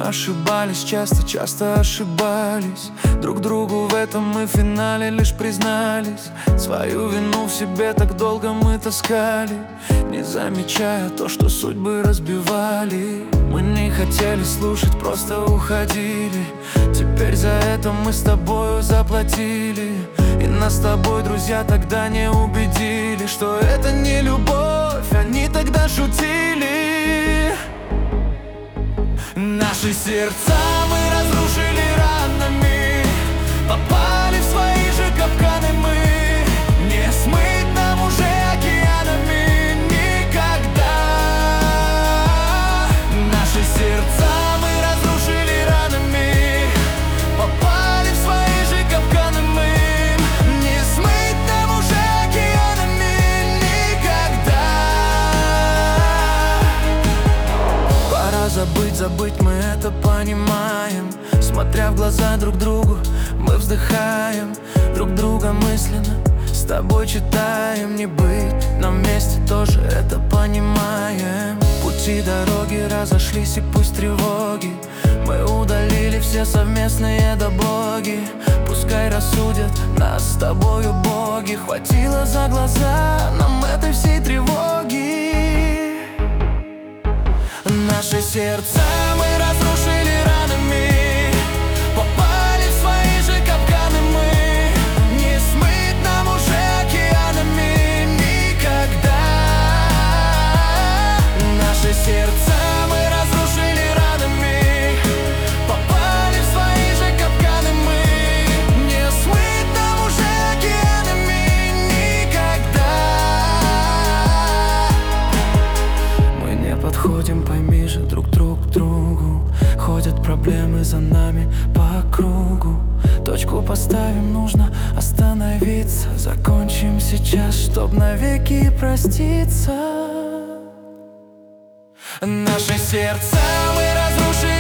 ошибались, часто ошибались. Друг другу в этом мы в финале лишь признались. Свою вину в себе так долго мы таскали, не замечая то, что судьбы разбивали. Мы не хотели слушать, просто уходили. Теперь за это мы с тобою заплатили. И нас с тобой друзья тогда не убедили, что это не любовь, они тогда шутили. Наши сердца мы разрушили ранами, попали в свои же капканы мы. Не смыть нам уже океанами никогда. Наши сердца мы разрушили ранами, попали в свои же капканы мы. Не смыть нам уже океанами никогда. Пора забыть, мы это понимаем. Смотря в глаза друг другу, мы вздыхаем. Друг друга мысленно с тобой читаем. Не быть нам вместе, тоже это понимаем. Пути дороги разошлись, и пусть тревоги мы удалили все совместные дороги. Пускай рассудят нас с тобою боги. Хватило за глаза нам этой всей тревоги. Наши сердца мы разрушили ранами, попали в свои же капканы мы. Не смыть нам уже океанами никогда. Наши сердца мы разрушили ранами, попали в свои же капканы мы. Не смыть нам уже океанами никогда. Мы не подходим, пойми же, друг к другу. Ходят проблемы за нами по кругу. Точку поставим, нужно остановиться. Закончим сейчас, чтоб навеки проститься. Наши сердца мы разрушили